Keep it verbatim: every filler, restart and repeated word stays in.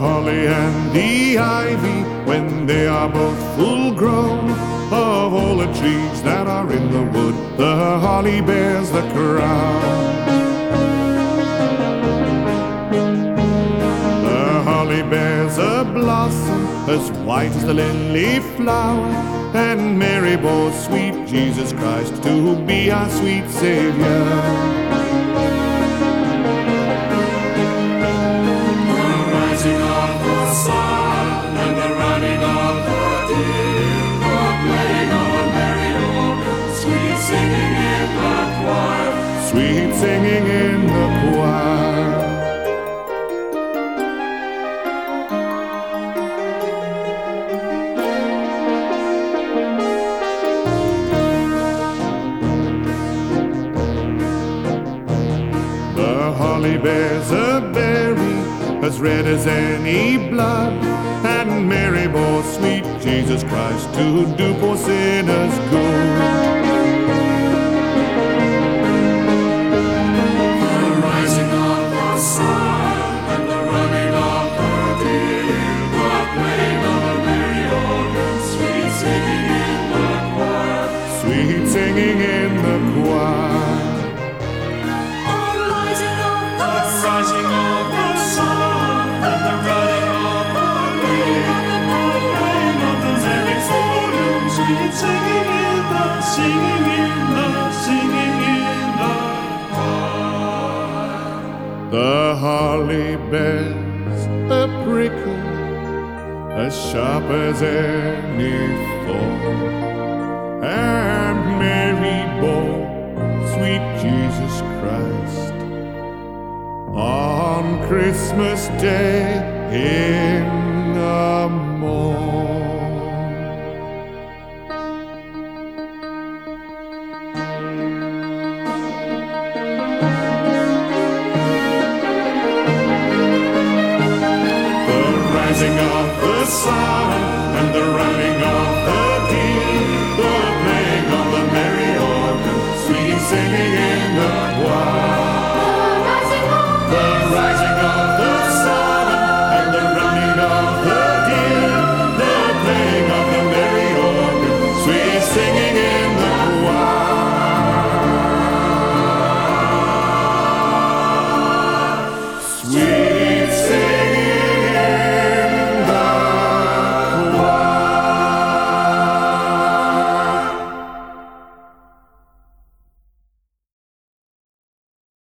holly and the ivy, when they are both full grown, of all the trees that are in the wood, the holly bears the crown. The holly bears a blossom as white as the lily flower, and Mary bore sweet Jesus Christ to be our sweet Savior. Sweet singing in the choir. The holly bears a berry as red as any blood, and Mary bore sweet Jesus Christ to do poor sinners good. Sweet singing in the choir. On rising of the rising of the sun, and the running of the wind, and the rain of the very falling, sweet singing in the singing in the singing in the choir. The holly bears a prickle as sharp as any thorn, and Mary bore sweet Jesus Christ on Christmas Day in the morn. The rising of the sun and the running of the